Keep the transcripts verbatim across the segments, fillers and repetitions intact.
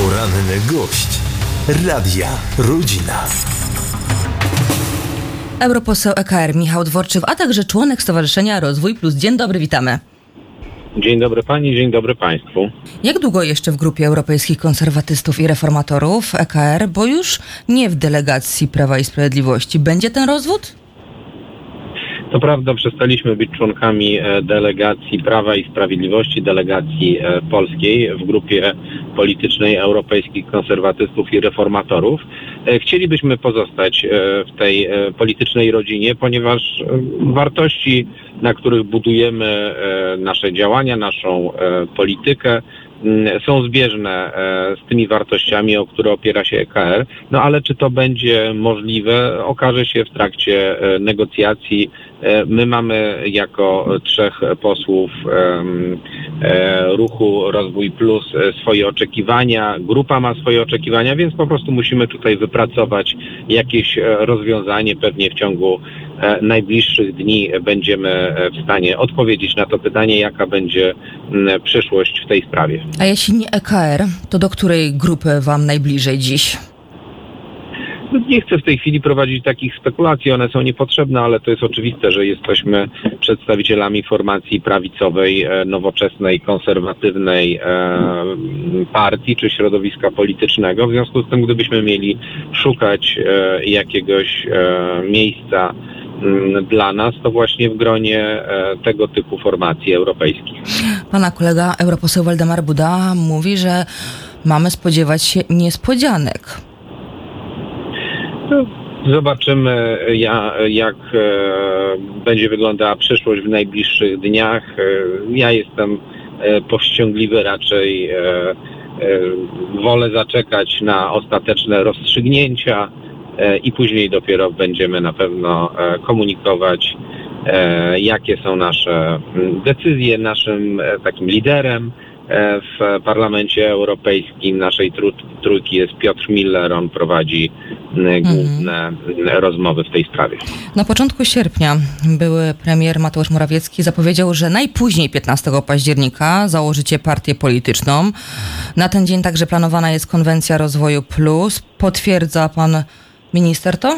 Poranny gość Radia Rodzina. Europoseł E K R Michał Dworczyk, a także członek Stowarzyszenia Rozwój Plus. Dzień dobry, witamy. Dzień dobry Pani, dzień dobry Państwu. Jak długo jeszcze w grupie Europejskich Konserwatystów i Reformatorów E K R, bo już nie w delegacji Prawa i Sprawiedliwości, będzie ten rozwód? To prawda, przestaliśmy być członkami delegacji Prawa i Sprawiedliwości, delegacji polskiej w grupie politycznej Europejskich Konserwatystów i Reformatorów. Chcielibyśmy pozostać w tej politycznej rodzinie, ponieważ wartości, na których budujemy nasze działania, naszą politykę, są zbieżne z tymi wartościami, o które opiera się E K R. No ale czy to będzie możliwe, okaże się w trakcie negocjacji. My mamy jako trzech posłów ruchu Rozwój Plus swoje oczekiwania, grupa ma swoje oczekiwania, więc po prostu musimy tutaj wypracować jakieś rozwiązanie. Pewnie w ciągu najbliższych dni będziemy w stanie odpowiedzieć na to pytanie, jaka będzie przyszłość w tej sprawie. A jeśli nie E K R, to do której grupy Wam najbliżej dziś? Nie chcę w tej chwili prowadzić takich spekulacji, one są niepotrzebne, ale to jest oczywiste, że jesteśmy przedstawicielami formacji prawicowej, nowoczesnej, konserwatywnej partii czy środowiska politycznego. W związku z tym, gdybyśmy mieli szukać jakiegoś miejsca dla nas, to właśnie w gronie tego typu formacji europejskich. Pana kolega, europoseł Waldemar Buda, mówi, że mamy spodziewać się niespodzianek. Zobaczymy, ja, jak e, będzie wyglądała przyszłość w najbliższych dniach. E, ja jestem e, powściągliwy, raczej e, e, wolę zaczekać na ostateczne rozstrzygnięcia e, i później dopiero będziemy na pewno e, komunikować, e, jakie są nasze decyzje. Naszym e, takim liderem w Parlamencie Europejskim naszej trójki jest Piotr Müller, on prowadzi główne mhm. rozmowy w tej sprawie. Na początku sierpnia były premier Mateusz Morawiecki zapowiedział, że najpóźniej piętnastego października założycie partię polityczną. Na ten dzień także planowana jest konwencja Rozwoju Plus. Potwierdza pan minister to?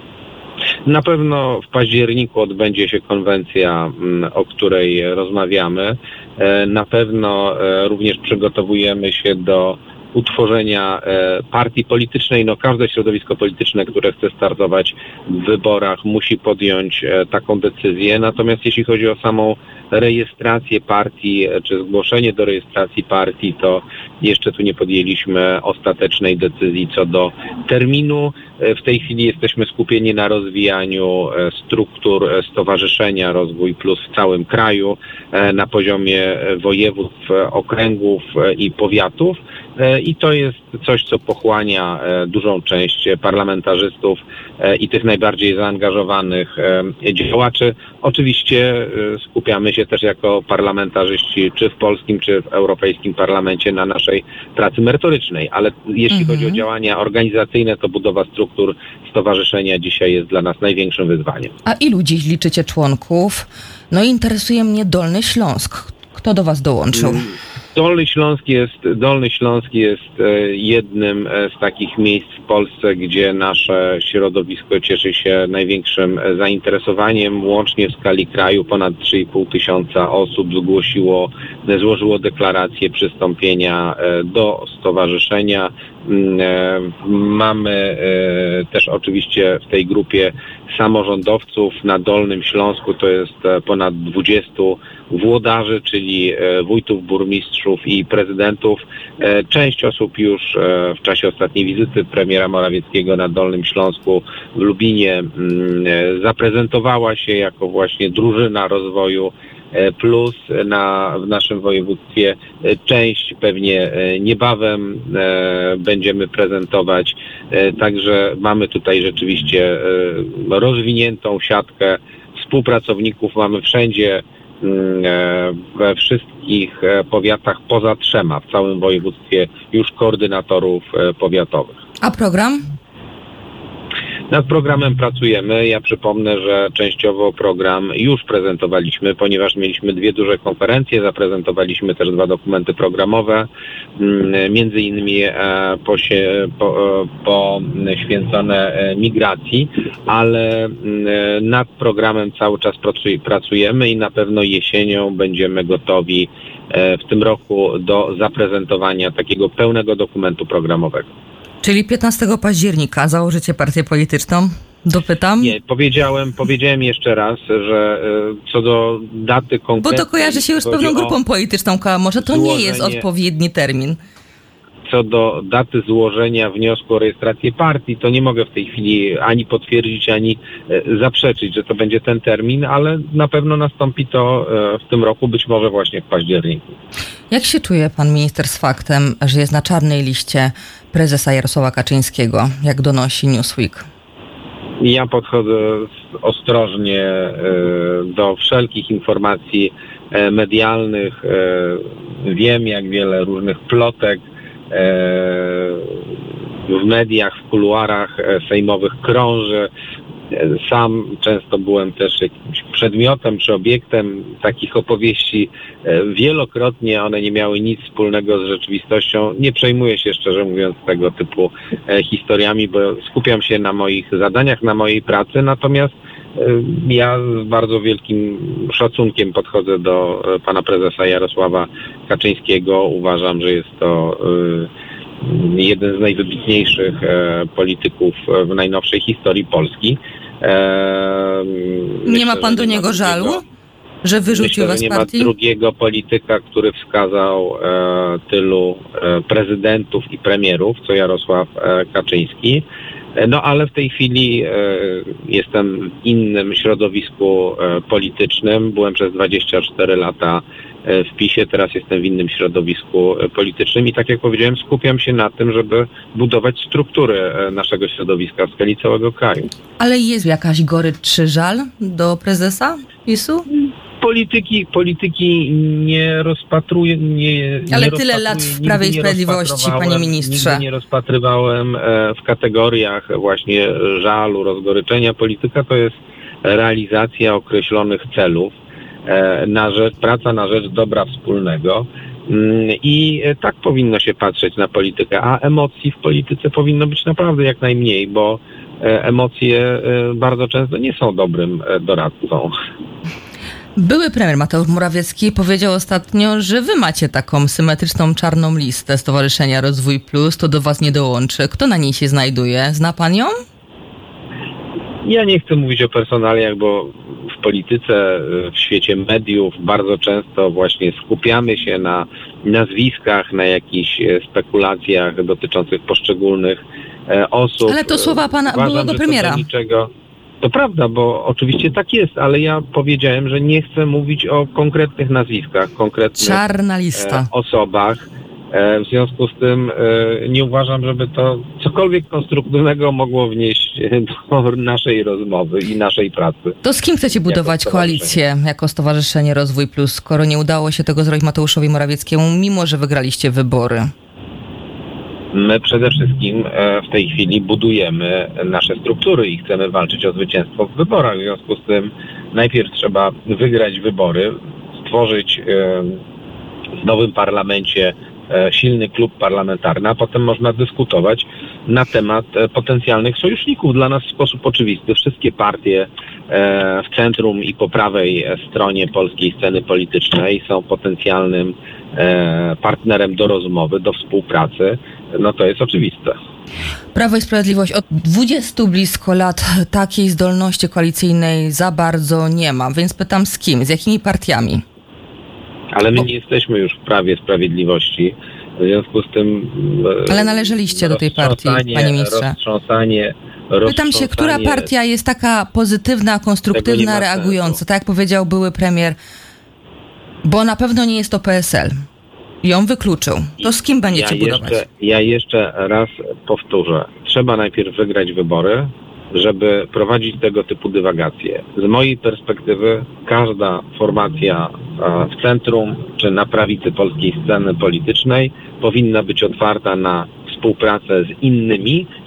Na pewno w październiku odbędzie się konwencja, o której rozmawiamy. Na pewno również przygotowujemy się do utworzenia partii politycznej. No, każde środowisko polityczne, które chce startować w wyborach, musi podjąć taką decyzję. Natomiast jeśli chodzi o samą rejestrację partii, czy zgłoszenie do rejestracji partii, to jeszcze tu nie podjęliśmy ostatecznej decyzji co do terminu. W tej chwili jesteśmy skupieni na rozwijaniu struktur Stowarzyszenia Rozwój Plus w całym kraju, na poziomie województw, okręgów i powiatów. I to jest coś, co pochłania dużą część parlamentarzystów i tych najbardziej zaangażowanych działaczy. Oczywiście skupiamy się też jako parlamentarzyści, czy w polskim, czy w europejskim parlamencie na naszej pracy merytorycznej, ale jeśli mhm. chodzi o działania organizacyjne, to budowa struktur stowarzyszenia dzisiaj jest dla nas największym wyzwaniem. A ilu dziś liczycie członków? No i interesuje mnie Dolny Śląsk. Kto do was dołączył? Dolny Śląsk jest, Dolny Śląsk jest jednym z takich miejsc w Polsce, gdzie nasze środowisko cieszy się największym zainteresowaniem. Łącznie w skali kraju ponad trzy i pół tysiąca osób zgłosiło, złożyło deklarację przystąpienia do stowarzyszenia. Mamy też oczywiście w tej grupie samorządowców. Na Dolnym Śląsku to jest ponad dwudziestu włodarzy, czyli wójtów, burmistrzów i prezydentów. Część osób już w czasie ostatniej wizyty premiera Morawieckiego na Dolnym Śląsku w Lubinie zaprezentowała się jako właśnie drużyna rozwoju plus na, w naszym województwie. Część pewnie niebawem będziemy prezentować. Także mamy tutaj rzeczywiście rozwiniętą siatkę współpracowników. Mamy wszędzie, we wszystkich powiatach poza trzema, w całym województwie już koordynatorów powiatowych. A program? Nad programem pracujemy. Ja przypomnę, że częściowo program już prezentowaliśmy, ponieważ mieliśmy dwie duże konferencje, zaprezentowaliśmy też dwa dokumenty programowe, między innymi poświęcone migracji, ale nad programem cały czas pracujemy i na pewno jesienią będziemy gotowi w tym roku do zaprezentowania takiego pełnego dokumentu programowego. Czyli piętnastego października założycie partię polityczną? Dopytam. Nie, powiedziałem, powiedziałem jeszcze raz, że y, co do daty konkretnej... Bo to kojarzy się już z pewną grupą polityczną, a może to złożenie, nie jest odpowiedni termin. Co do daty złożenia wniosku o rejestrację partii, to nie mogę w tej chwili ani potwierdzić, ani y, zaprzeczyć, że to będzie ten termin, ale na pewno nastąpi to y, w tym roku, być może właśnie w październiku. Jak się czuje pan minister z faktem, że jest na czarnej liście prezesa Jarosława Kaczyńskiego, jak donosi Newsweek? Ja podchodzę ostrożnie do wszelkich informacji medialnych. Wiem, jak wiele różnych plotek w mediach, w kuluarach sejmowych krąży. Sam często byłem też jakimś przedmiotem czy obiektem takich opowieści. Wielokrotnie one nie miały nic wspólnego z rzeczywistością. Nie przejmuję się, szczerze mówiąc, tego typu historiami, bo skupiam się na moich zadaniach, na mojej pracy. Natomiast ja z bardzo wielkim szacunkiem podchodzę do pana prezesa Jarosława Kaczyńskiego. Uważam, że jest to jeden z najwybitniejszych e, polityków w najnowszej historii Polski. E, nie myślę, ma pan do niego drugiego, żalu, że wyrzucił myślę, was że nie partii? ma drugiego polityka, który wskazał e, tylu e, prezydentów i premierów, co Jarosław e, Kaczyński. E, no ale w tej chwili e, jestem w innym środowisku e, politycznym. Byłem przez dwadzieścia cztery lata w PiSie, teraz jestem w innym środowisku politycznym i tak jak powiedziałem, skupiam się na tym, żeby budować struktury naszego środowiska w skali całego kraju. Ale jest jakaś gorycz czy żal do prezesa PiSu? Polityki, polityki nie rozpatruję, nie Ale nie tyle lat w Prawie i Sprawiedliwości, panie ministrze. Nigdy nie rozpatrywałem w kategoriach właśnie żalu, rozgoryczenia. Polityka to jest realizacja określonych celów. Na rzecz, praca na rzecz dobra wspólnego i tak powinno się patrzeć na politykę, a emocji w polityce powinno być naprawdę jak najmniej, bo emocje bardzo często nie są dobrym doradcą. Były premier Mateusz Morawiecki powiedział ostatnio, że wy macie taką symetryczną czarną listę Stowarzyszenia Rozwój Plus, to do was nie dołączy. Kto na niej się znajduje? Zna pan ją? Ja nie chcę mówić o personaliach, bo w polityce, w świecie mediów bardzo często właśnie skupiamy się na nazwiskach, na jakichś spekulacjach dotyczących poszczególnych osób. Ale to słowa pana Uważam, byłego że premiera. To do niczego. To prawda, bo oczywiście tak jest, ale ja powiedziałem, że nie chcę mówić o konkretnych nazwiskach, konkretnych Czarna lista. osobach. W związku z tym nie uważam, żeby to cokolwiek konstruktywnego mogło wnieść do naszej rozmowy i naszej pracy. To z kim chcecie budować koalicję jako Stowarzyszenie Rozwój Plus, skoro nie udało się tego zrobić Mateuszowi Morawieckiemu, mimo że wygraliście wybory? My przede wszystkim w tej chwili budujemy nasze struktury i chcemy walczyć o zwycięstwo w wyborach. W związku z tym najpierw trzeba wygrać wybory, stworzyć w nowym parlamencie silny klub parlamentarny, a potem można dyskutować na temat potencjalnych sojuszników. Dla nas w sposób oczywisty wszystkie partie w centrum i po prawej stronie polskiej sceny politycznej są potencjalnym partnerem do rozmowy, do współpracy. No to jest oczywiste. Prawo i Sprawiedliwość od dwudziestu blisko lat takiej zdolności koalicyjnej za bardzo nie ma, więc pytam z kim, z jakimi partiami? Ale my nie jesteśmy już w Prawie Sprawiedliwości, w związku z tym... Ale należeliście do tej partii, panie ministrze. Roztrząsanie, Pytam się, która partia jest taka pozytywna, konstruktywna, reagująca, tak jak powiedział były premier, bo na pewno nie jest to P S L. Ją wykluczył. To z kim będziecie ja budować? Jeszcze, ja jeszcze raz powtórzę. Trzeba najpierw wygrać wybory, żeby prowadzić tego typu dywagacje. Z mojej perspektywy każda formacja w centrum czy na prawicy polskiej sceny politycznej powinna być otwarta na współpracę z innymi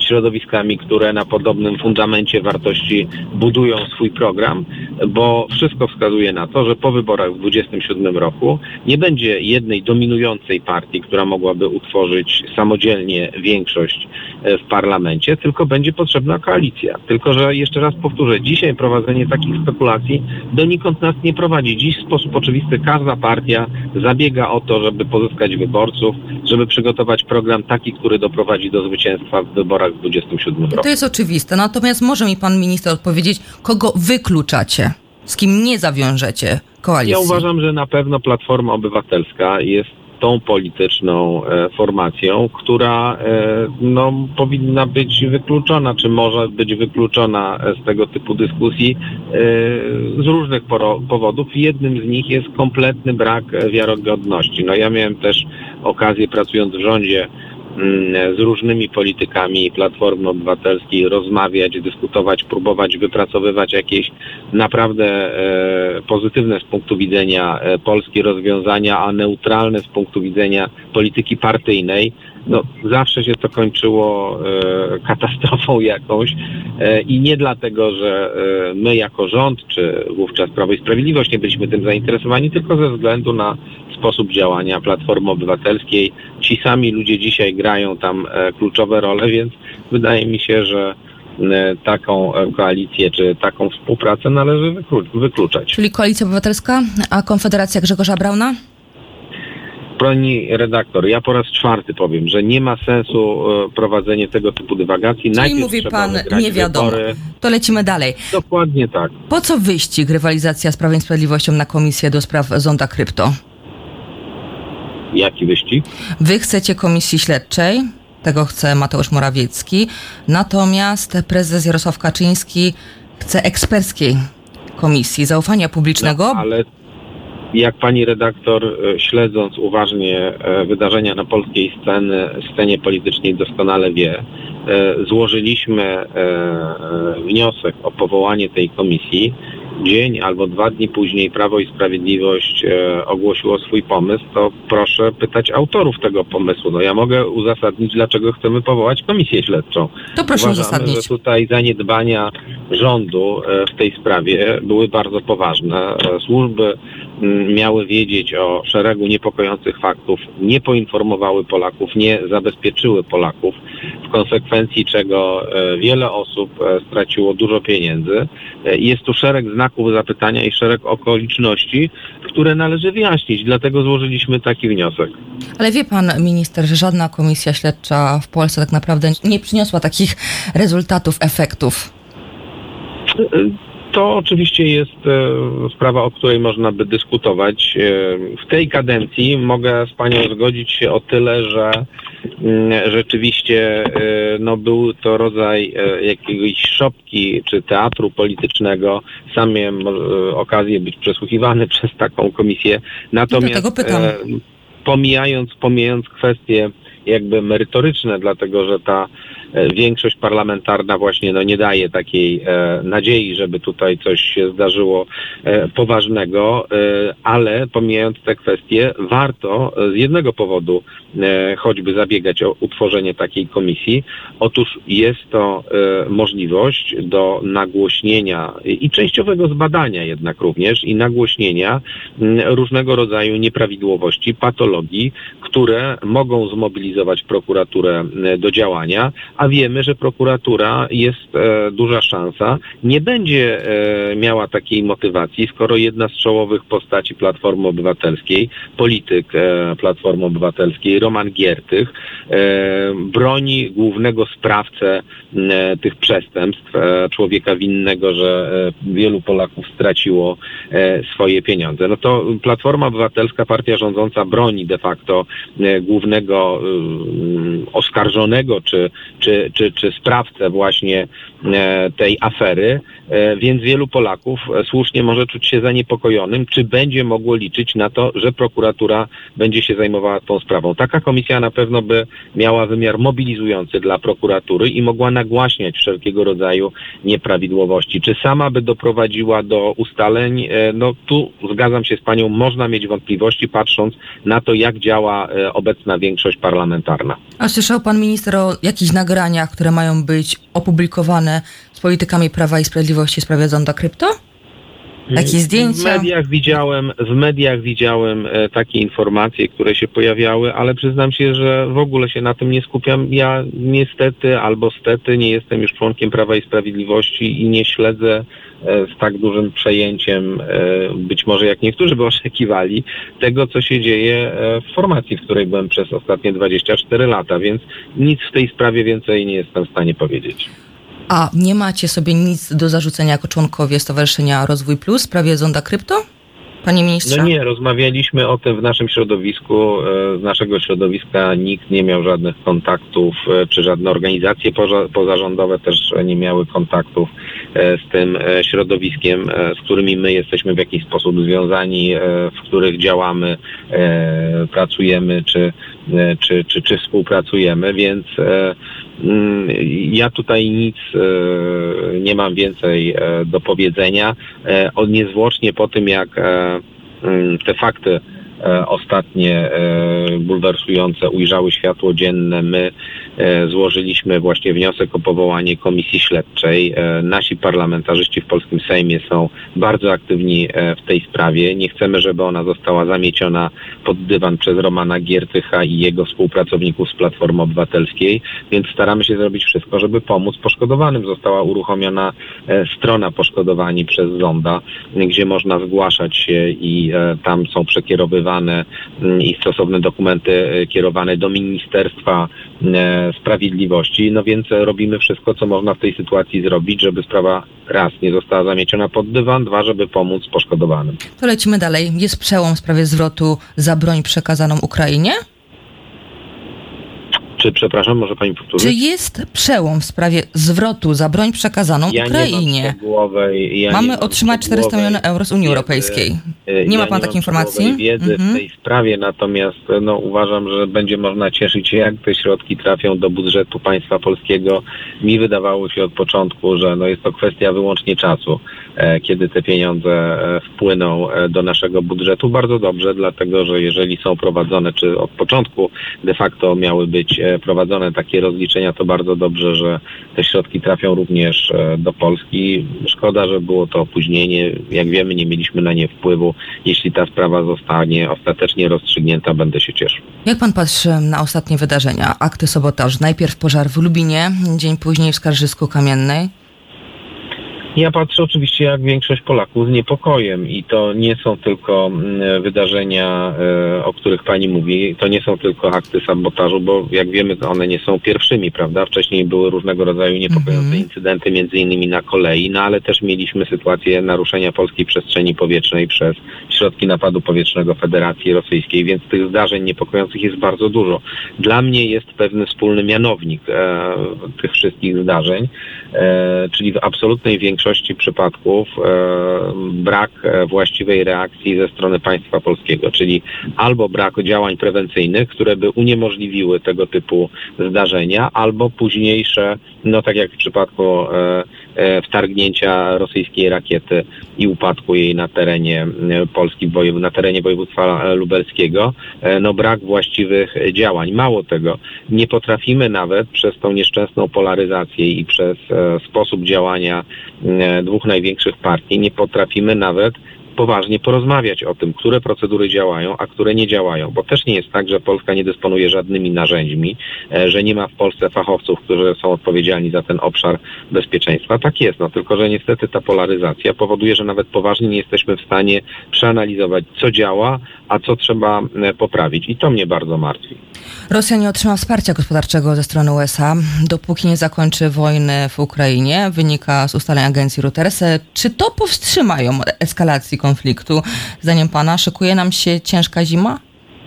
środowiskami, które na podobnym fundamencie wartości budują swój program, bo wszystko wskazuje na to, że po wyborach w dwudziestym siódmym roku nie będzie jednej dominującej partii, która mogłaby utworzyć samodzielnie większość w parlamencie, tylko będzie potrzebna koalicja. Tylko że jeszcze raz powtórzę, dzisiaj prowadzenie takich spekulacji donikąd nas nie prowadzi. Dziś w sposób oczywisty każda partia zabiega o to, żeby pozyskać wyborców, żeby przygotować program taki, który doprowadzi do zwycięstwa w wyborach w dwudziestym siódmym roku. To jest oczywiste. Natomiast może mi pan minister odpowiedzieć, kogo wykluczacie? Z kim nie zawiążecie koalicji? Ja uważam, że na pewno Platforma Obywatelska jest tą polityczną e, formacją, która e, no, powinna być wykluczona, czy może być wykluczona z tego typu dyskusji e, z różnych poro- powodów. Jednym z nich jest kompletny brak wiarygodności. No, ja miałem też okazję, pracując w rządzie, z różnymi politykami Platformy Obywatelskiej rozmawiać, dyskutować, próbować wypracowywać jakieś naprawdę e, pozytywne z punktu widzenia e, polskie rozwiązania, a neutralne z punktu widzenia polityki partyjnej. No, zawsze się to kończyło e, katastrofą jakąś e, i nie dlatego, że e, my jako rząd, czy wówczas Prawo i Sprawiedliwość nie byliśmy tym zainteresowani, tylko ze względu na sposób działania Platformy Obywatelskiej. Ci sami ludzie dzisiaj grają tam e, kluczowe role, więc wydaje mi się, że e, taką e, koalicję, czy taką współpracę należy wyklu- wykluczać. Czyli Koalicja Obywatelska, a Konfederacja Grzegorza Brauna? Pani redaktor, ja po raz czwarty powiem, że nie ma sensu e, prowadzenie tego typu dywagacji. Czyli Najpierw mówi trzeba pan, wygrać nie wiadomo. wybory. To lecimy dalej. Dokładnie tak. Po co wyścig, rywalizacja z Prawem i Sprawiedliwością na Komisję do spraw Zonda Krypto? Jaki wyścig? Wy chcecie komisji śledczej, tego chce Mateusz Morawiecki, natomiast prezes Jarosław Kaczyński chce eksperckiej komisji zaufania publicznego. No, ale jak pani redaktor, śledząc uważnie wydarzenia na polskiej sceny, scenie politycznej, doskonale wie, złożyliśmy wniosek o powołanie tej komisji. Dzień albo dwa dni później Prawo i Sprawiedliwość e, ogłosiło swój pomysł, to proszę pytać autorów tego pomysłu. No ja mogę uzasadnić, dlaczego chcemy powołać komisję śledczą. To proszę Uważamy, uzasadnić. że tutaj zaniedbania rządu e, w tej sprawie były bardzo poważne. E, służby m, miały wiedzieć o szeregu niepokojących faktów, nie poinformowały Polaków, nie zabezpieczyły Polaków, w konsekwencji czego e, wiele osób e, straciło dużo pieniędzy. E, jest tu szereg znaków zapytania i szereg okoliczności, które należy wyjaśnić. Dlatego złożyliśmy taki wniosek. Ale wie pan, minister, że żadna komisja śledcza w Polsce tak naprawdę nie przyniosła takich rezultatów, efektów. To oczywiście jest e, sprawa, o której można by dyskutować. E, w tej kadencji mogę z panią zgodzić się o tyle, że m, rzeczywiście e, no, był to rodzaj e, jakiejś szopki czy teatru politycznego. Sam miałem e, okazję być przesłuchiwany przez taką komisję. Natomiast Do tego pytam. E, pomijając, pomijając kwestie jakby merytoryczne, dlatego że ta większość parlamentarna właśnie no, nie daje takiej e, nadziei, żeby tutaj coś się zdarzyło e, poważnego, e, ale pomijając te kwestie, warto z jednego powodu e, choćby zabiegać o utworzenie takiej komisji. Otóż jest to e, możliwość do nagłośnienia i, i częściowego zbadania jednak również i nagłośnienia m, różnego rodzaju nieprawidłowości, patologii, które mogą zmobilizować prokuraturę e, do działania, a wiemy, że prokuratura jest e, duża szansa, nie będzie e, miała takiej motywacji, skoro jedna z czołowych postaci Platformy Obywatelskiej, polityk e, Platformy Obywatelskiej, Roman Giertych, e, broni głównego sprawcę e, tych przestępstw, e, człowieka winnego, że e, wielu Polaków straciło e, swoje pieniądze. No to Platforma Obywatelska, partia rządząca, broni de facto e, głównego e, oskarżonego, czy, czy Czy, czy sprawcę właśnie e, tej afery, e, więc wielu Polaków e, słusznie może czuć się zaniepokojonym, czy będzie mogło liczyć na to, że prokuratura będzie się zajmowała tą sprawą. Taka komisja na pewno by miała wymiar mobilizujący dla prokuratury i mogła nagłaśniać wszelkiego rodzaju nieprawidłowości. Czy sama by doprowadziła do ustaleń? E, no tu zgadzam się z panią, można mieć wątpliwości, patrząc na to, jak działa e, obecna większość parlamentarna. A słyszał pan minister o jakichś nagraniach, które mają być opublikowane z politykami Prawa i Sprawiedliwości w sprawie zonda krypto? Jakieś zdjęcia? W mediach widziałem, w mediach widziałem e, takie informacje, które się pojawiały, ale przyznam się, że w ogóle się na tym nie skupiam. Ja niestety albo stety nie jestem już członkiem Prawa i Sprawiedliwości i nie śledzę e, z tak dużym przejęciem, e, być może jak niektórzy by oczekiwali, tego, co się dzieje e, w formacji, w której byłem przez ostatnie dwadzieścia cztery lata, więc nic w tej sprawie więcej nie jestem w stanie powiedzieć. A nie macie sobie nic do zarzucenia jako członkowie Stowarzyszenia Rozwój Plus w sprawie zonda krypto? Panie ministrze? No nie, rozmawialiśmy o tym w naszym środowisku. Z naszego środowiska nikt nie miał żadnych kontaktów, czy żadne organizacje pozarządowe też nie miały kontaktów z tym środowiskiem, z którymi my jesteśmy w jakiś sposób związani, w których działamy, pracujemy, czy, czy, czy, czy współpracujemy, więc ja tutaj nic nie mam więcej do powiedzenia. Niezwłocznie po tym, jak te fakty ostatnie bulwersujące ujrzały światło dzienne, my złożyliśmy właśnie wniosek o powołanie komisji śledczej. Nasi parlamentarzyści w polskim Sejmie są bardzo aktywni w tej sprawie. Nie chcemy, żeby ona została zamieciona pod dywan przez Romana Giertycha i jego współpracowników z Platformy Obywatelskiej, więc staramy się zrobić wszystko, żeby pomóc poszkodowanym. Została uruchomiona strona poszkodowani przez Zonda, gdzie można zgłaszać się i tam są przekierowywane i stosowne dokumenty kierowane do Ministerstwa Sprawiedliwości. No więc robimy wszystko, co można w tej sytuacji zrobić, żeby sprawa raz nie została zamieciona pod dywan, dwa, żeby pomóc poszkodowanym. To lecimy dalej. Jest przełom w sprawie zwrotu za broń przekazaną Ukrainie? Czy, przepraszam, może pani powtórzyć? Czy jest przełom w sprawie zwrotu za broń przekazaną ja Ukrainie? Nie mam szczegółowej, ja Mamy nie mam otrzymać czterysta milionów euro z Unii wiedzy, Europejskiej. Nie ja ma pan nie takiej mam informacji? wiedzy Mhm. w tej sprawie, natomiast no, uważam, że będzie można cieszyć się, jak te środki trafią do budżetu państwa polskiego. Mi wydawało się od początku, że no, jest to kwestia wyłącznie czasu, e, kiedy te pieniądze e, wpłyną e, do naszego budżetu. Bardzo dobrze, dlatego że jeżeli są prowadzone, czy od początku de facto miały być e, prowadzone takie rozliczenia, to bardzo dobrze, że te środki trafią również e, do Polski. Szkoda, że było to opóźnienie. Jak wiemy, nie mieliśmy na nie wpływu. Jeśli ta sprawa zostanie ostatecznie rozstrzygnięta, będę się cieszył. Jak pan patrzy na ostatnie wydarzenia, akty sabotażu? Najpierw pożar w Lubinie, dzień później w Skarżysku-Kamiennej. Ja patrzę oczywiście jak większość Polaków z niepokojem i to nie są tylko wydarzenia, o których pani mówi, to nie są tylko akty sabotażu, bo jak wiemy one nie są pierwszymi, prawda? Wcześniej były różnego rodzaju niepokojące mm-hmm. incydenty, między innymi na kolei, no ale też mieliśmy sytuację naruszenia polskiej przestrzeni powietrznej przez środki napadu powietrznego Federacji Rosyjskiej, więc tych zdarzeń niepokojących jest bardzo dużo. Dla mnie jest pewny wspólny mianownik e, tych wszystkich zdarzeń, e, czyli w absolutnej większości W większości przypadków e, brak e, właściwej reakcji ze strony państwa polskiego, czyli albo brak działań prewencyjnych, które by uniemożliwiły tego typu zdarzenia, albo późniejsze, no tak jak w przypadku e, e, wtargnięcia rosyjskiej rakiety i upadku jej na terenie e, Polski, na terenie województwa lubelskiego, e, no brak właściwych działań. Mało tego, nie potrafimy nawet przez tą nieszczęsną polaryzację i przez e, sposób działania dwóch największych partii, nie potrafimy nawet poważnie porozmawiać o tym, które procedury działają, a które nie działają, bo też nie jest tak, że Polska nie dysponuje żadnymi narzędziami, że nie ma w Polsce fachowców, którzy są odpowiedzialni za ten obszar bezpieczeństwa. Tak jest, no tylko że niestety ta polaryzacja powoduje, że nawet poważnie nie jesteśmy w stanie przeanalizować, co działa, a co trzeba poprawić i to mnie bardzo martwi. Rosja nie otrzyma wsparcia gospodarczego ze strony U S A, dopóki nie zakończy wojny w Ukrainie, wynika z ustaleń agencji Reuters. Czy to powstrzyma ją od eskalacji konfliktu? Zdaniem pana szykuje nam się ciężka zima?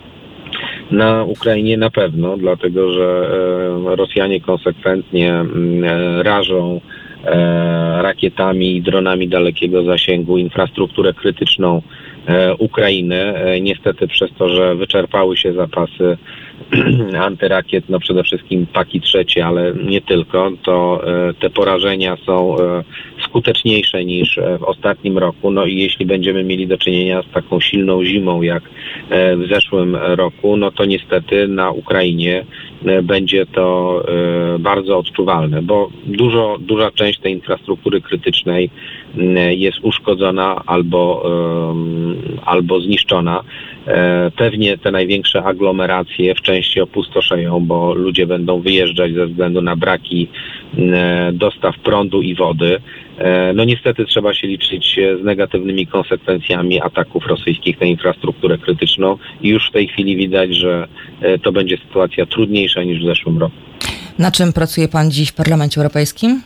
Na Ukrainie na pewno, dlatego że Rosjanie konsekwentnie rażą rakietami i dronami dalekiego zasięgu infrastrukturę krytyczną Ukrainy. Niestety przez to, że wyczerpały się zapasy antyrakiet, no przede wszystkim Paki trzecie, ale nie tylko, to te porażenia są skuteczniejsze niż w ostatnim roku. No i jeśli będziemy mieli do czynienia z taką silną zimą jak w zeszłym roku, no to niestety na Ukrainie będzie to bardzo odczuwalne, bo dużo, duża część tej infrastruktury krytycznej jest uszkodzona albo, albo zniszczona. Pewnie te największe aglomeracje w części opustoszeją, bo ludzie będą wyjeżdżać ze względu na braki dostaw prądu i wody. No niestety trzeba się liczyć z negatywnymi konsekwencjami ataków rosyjskich na infrastrukturę krytyczną i już w tej chwili widać, że to będzie sytuacja trudniejsza niż w zeszłym roku. Na czym pracuje pan dziś w Parlamencie Europejskim?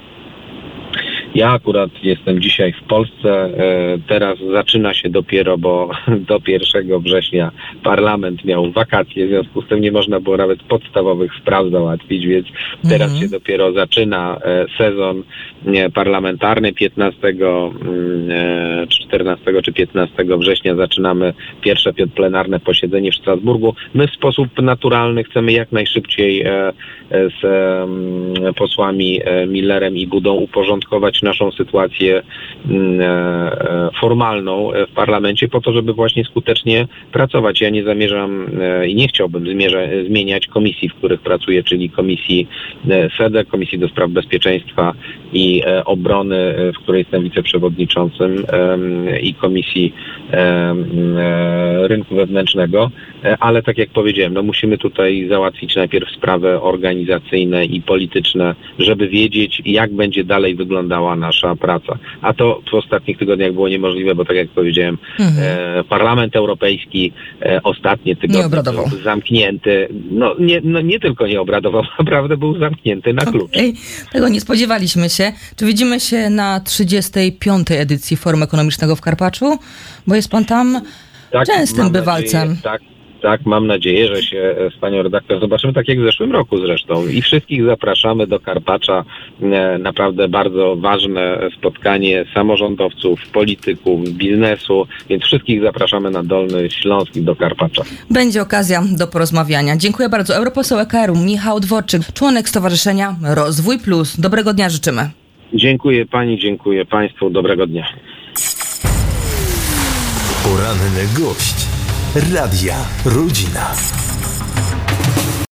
Ja akurat jestem dzisiaj w Polsce, teraz zaczyna się dopiero, bo do pierwszego września parlament miał wakacje, w związku z tym nie można było nawet podstawowych spraw załatwić, więc teraz mm. się dopiero zaczyna sezon parlamentarny. piętnastego, czternastego czy piętnastego września zaczynamy pierwsze plenarne posiedzenie w Strasburgu. My w sposób naturalny chcemy jak najszybciej z posłami Millerem i Budą uporządkować naszą sytuację formalną w parlamencie po to, żeby właśnie skutecznie pracować. Ja nie zamierzam i nie chciałbym zmierza- zmieniać komisji, w których pracuję, czyli Komisji SEDE, Komisji do Spraw Bezpieczeństwa i Obrony, w której jestem wiceprzewodniczącym, i Komisji Rynku Wewnętrznego, ale tak jak powiedziałem, no musimy tutaj załatwić najpierw sprawy organizacyjne i polityczne, żeby wiedzieć, jak będzie dalej wyglądała nasza praca. A to w ostatnich tygodniach było niemożliwe, bo tak jak powiedziałem, mhm. e, Parlament Europejski e, ostatnie tygodnie był zamknięty. No nie, no nie tylko nie obradował, naprawdę był zamknięty na klucz. Okay. Tego nie spodziewaliśmy się. Czy widzimy się na trzydziestej piątej edycji Forum Ekonomicznego w Karpaczu? Bo jest pan tam tak, częstym bywalcem. Nadzieję, tak. Tak, mam nadzieję, że się z panią redaktor zobaczymy, tak jak w zeszłym roku zresztą. I wszystkich zapraszamy do Karpacza. Naprawdę bardzo ważne spotkanie samorządowców, polityków, biznesu, więc wszystkich zapraszamy na Dolny Śląsk i do Karpacza. Będzie okazja do porozmawiania. Dziękuję bardzo. Europoseł E K R u Michał Dworczyk, członek Stowarzyszenia Rozwój Plus. Dobrego dnia życzymy. Dziękuję pani, dziękuję państwu. Dobrego dnia. Poranny gość Radia Rodzina.